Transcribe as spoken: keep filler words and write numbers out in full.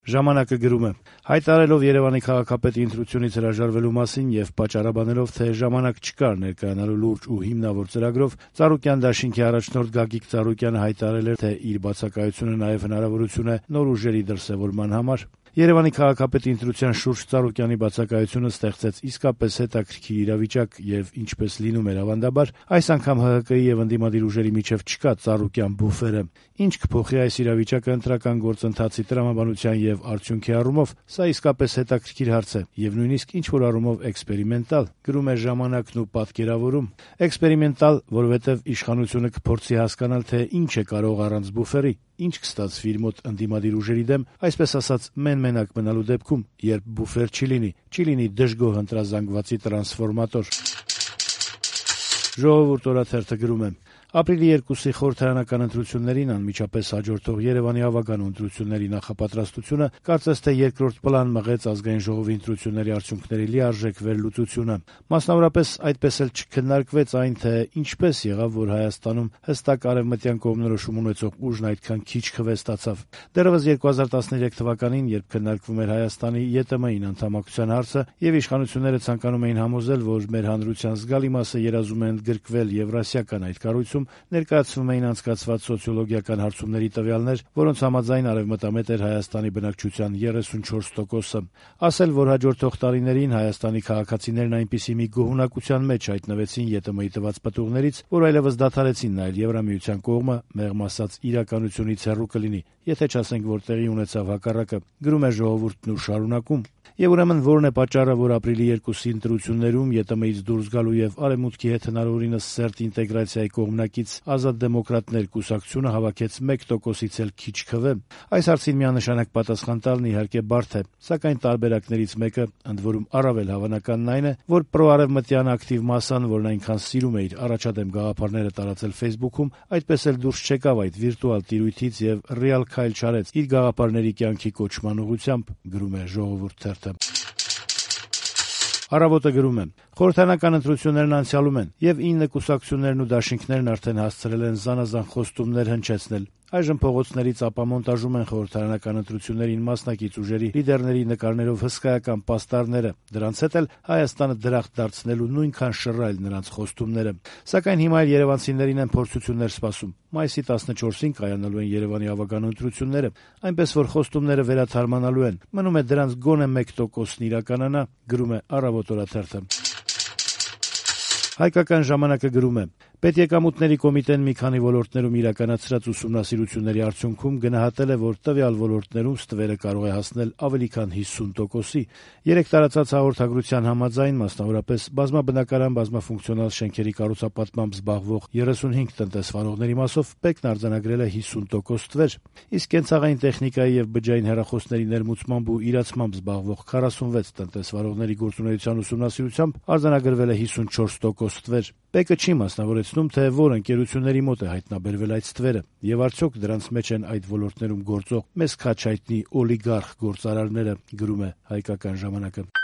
Ժամանակը գրում է. հայտարարելով Երևանի քաղաքապետի ընտրությունից հրաժարվելու մասին եւ պատճառաբանելով, թե ժամանակ չկար ներկայանալու լուրջ ու հիմնավոր ծրագրով, Ծառուկյան դաշինքի առաջնորդ Գագիկ Ծառուկյանը հայտարարել էր, թե իր բացակայությունը նաեւ հնարավորություն է նոր ուժերի դրսեւորման համար։ Երևանի քաղաքապետի ընտրության շուրջ Ծառուկյանի բացակայությունը ստեղծեց իսկապես հետաքրքիր իրավիճակ եւ ինչպես լինում էր ավանդաբար, այս անգամ ՀՀԿ-ի եւ ընդդիմադիր ուժերի միջեւ չկա Ծառուկյան բուֆերը։ Ինչ կփոխի այս իրավիճակը ընտրական գործընթացի տրամաբանության եւ արդյունքի առումով, սա իսկապես հետաքրքիր հարց է եւ նույնիսկ ինչ-որ առումով էքսպերիմենտալ, գրում է Ժամանակն ու պատկերավորում։ Էքսպերիմենտալ, որովհետեւ իշխանությունը կփորձի հասկանալ, թե ինչ է կարող առանց բուֆերի, ինչ կստացվի իր մոտ ընդդիմադիր ուժերի դեմ, այսպես ասած մեն-մենակ մնալու դեպքում, երբ բուֆեր չի լինի, չի լինի դժգոհ ընտրազանգվածի տրանսֆորմատոր։ Ժողովուրդ օրաթերթը գրում է. ապրիլի երկուսի խորհրդարանական ընտրություններին անմիջապես հաջորդող Երևանի ավագանու ընտրությունների նախապատրաստությունը կարծես թե երկրորդ պլան մղեց ազգային ժողովի ընտրությունների արդյունքների լիարժեք վերլուծությունը։ Մասնավորապես այդպես էլ չքննարկվեց այն, թե ինչպես եղավ, որ Հայաստանում հստակ արևմտյան կողմնորոշում ունեցող ուժն այդքան քիչ քվե ստացավ։ Դեռևս երկու հազար տասներեք թվականին, երբ քննարկվում էր Հայաստանի ԵՏՄ-ին անդամակցության հարցը եւ իշխանությունները ցանկանում էին համոզել, որ մեր հանրության զգալի մասը երազում է ընդգրկվել Եվրասիական այդ կառույցում, ներկայացվում էին անցկացված սոցիոլոգիական հարցումների տվյալներ, որոնց համաձայն արևմտամետ էր Հայաստանի բնակչության երեսունչորս տոկոսը։ Ասել, որ հաջորդող տարիներին Հայաստանի քաղաքացիներն այնպիսի մի գոհունակության մեջ հայտնվեցին ԵՏՄ-ի տված պտուղներից, որ այլևս դադարեցին նայել Եվրամիության կողմը, մեղմ ասած իրականությունից հեռու կլինի, եթե չասենք, որ տեղի ունեցավ հակառակը, գրում է Ժողովուրդն ու շարունակում։ Եվ ուրեմն որն է պատճառը, որ ապրիլի երկուսի ընտրություններում ԵՏՄ-ից դուրս գալու եւ արևմուտքի հետ հնարավորինս սերտ ինտեգրացիայի կողմնակից Ազատ դեմոկրատներ կուսակցությունը հավաքեց մեկ տոկոսից էլ քիչ քվե։ Այս հարցին միանշանակ պատասխան տալն իհարկե բարդ է, սակայն տարբերակներից մեկը, ընդ որում առավել հավանականն այն է, որ պրոարևմտյան ակտիվ մասան, որն այնքան սիրում է իր առաջադեմ գաղափարները տարածել Facebook-ում, այդպես էլ դուրս չեկավ այդ վիրտուալ տիրույթից եւ ռեալ քայլ չարեց իր գաղափարների կյանքի կոչման ուղղությամբ, գրում է Ժողովուրդ թերթը։ Առավոտը գրում է. խորհրդարանական ընտրություններն անցյալում են, եւ ինը կուսակցություններն ու դաշինքներն արդեն հասցրել են զանազան խոստումներ հնչեցնել։ Այժմ փողոցներից ապամոնտաժում են խորհրդարանական ընտրություններին մասնակից ուժերի լիդերների նկարներով հսկայական պաստառները, դրանց հետ էլ Հայաստանը դրախտ դարձնելու նույնքան շռայլ նրանց խոստումները։ Սակայն հիմա էլ երևանցիներին են փորձություններ սպասում։ Մայիսի տասնչորսին կայանալու են Երևանի ավագանու ընտրությունները, այնպես որ խոստումները վերաթարմանալու են։ Մնում է դրանց գոնե մեկ տոկոսն իրականանա, գրում է Առավոտ օրաթերթը։ Հայկական ժամանակը գրում է. Պետեկամուտների կոմիտեն մի քանի ոլորտներում իրականացրած ուսումնասիրությունների արդյունքում գնահատել է, որ տվյալ ոլորտներում ստվերը կարող է հասնել ավելի քան հիսուն տոկոսի։ Երեք տարածած հաղորդագրության համաձայն, մասնավորապես բազմաբնակարան բազմաֆունկցիոնալ շենքերի կառուցապատմամբ զբաղվող երեսունհինգ տնտեսվարողների մասով ՊԵԿ-ն արձանագրել է հիսուն տոկոս ստվեր, իսկ կենցաղային տեխնիկայի եւ բջջային հեռախոսների ներմուծմամբ ու իրացմամբ զբաղվող քառասունվեց տնտեսվարողների գործունեության ուսումնասիրությամբ արձանագրվել է հիսունչորս տոկոս ստվեր։ ՊԵԿ-ը չի մասնավորեցնում, թե որ ընկերությունների մոտ է հայտնաբերվել այդ ստվերը, եւ արդյոք դրանց մեջ են այդ ոլորտներում գործող մեծ քաչ հայտնի օլիգարխ գործարարները, գրում է Հայկական ժամանակը։